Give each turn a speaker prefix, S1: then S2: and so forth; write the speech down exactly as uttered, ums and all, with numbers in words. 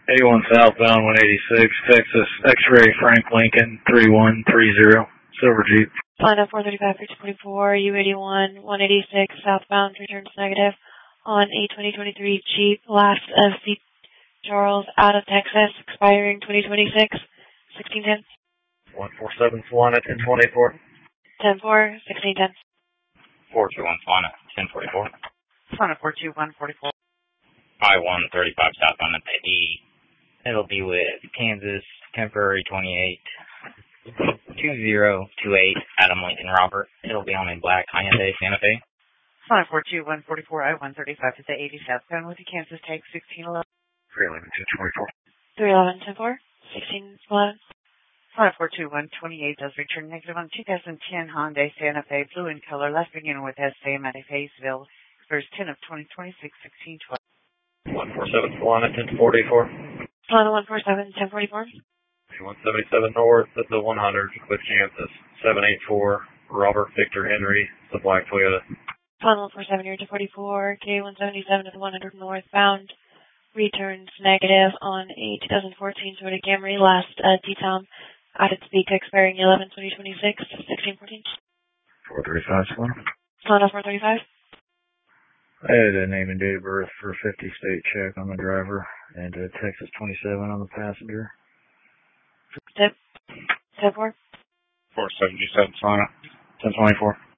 S1: eighty-one southbound, one eighty-six, Texas, X-ray Frank Lincoln, three one three zero, Silver Jeep.
S2: Line up four thirty-five, three twenty-four, U eighty-one, one eighty-six, southbound, returns negative on a twenty twenty-three Jeep, last of C. Charles, out of Texas, expiring twenty twenty-six, sixteen ten.
S1: one four seven, Solana, ten twenty-four.
S2: ten four, sixteen ten.
S3: four two one, Solana, ten forty-four.
S4: Solana, four two one, forty-four.
S3: I one thirty-five southbound at the E. It'll be with Kansas, temporary twenty-eight, two zero two eight, Adam Lincoln Robert. It'll be on a black Hyundai Santa Fe.
S4: Solana, four two one, forty-four, I one thirty-five at the eighty southbound with the Kansas Tag sixteen eleven.
S1: three eleven, ten twenty-four.
S2: three eleven, ten four, sixteen eleven.
S4: Solana, four two one, twenty-eight does return negative on two thousand ten Hyundai Santa Fe, blue in color, last beginning with S A M at Fayetteville, first ten of twenty twenty-six, sixteen twelve.
S1: one four seven, Solana, ten forty-four.
S2: Solana, one four seven, ten forty-four.
S1: one seventy-seven north at the one hundred with Kansas, seven eight four, Robert Victor Henry, the black Toyota.
S2: Solana, one four seven, two forty-four, K one seventy-seven at the one hundred northbound, returns negative on a two thousand fourteen Toyota Camry, last uh, T-Tom, added speed to expiring eleven twenty twenty-six, sixteen fourteen.
S1: four thirty-five, Solana.
S2: Solana, four thirty-five.
S1: I had a name and date of birth for fifty state check on the driver and a Texas twenty-seven on the passenger.
S2: Tip, ten four.
S1: four seventy-seven, Solana, ten twenty-four.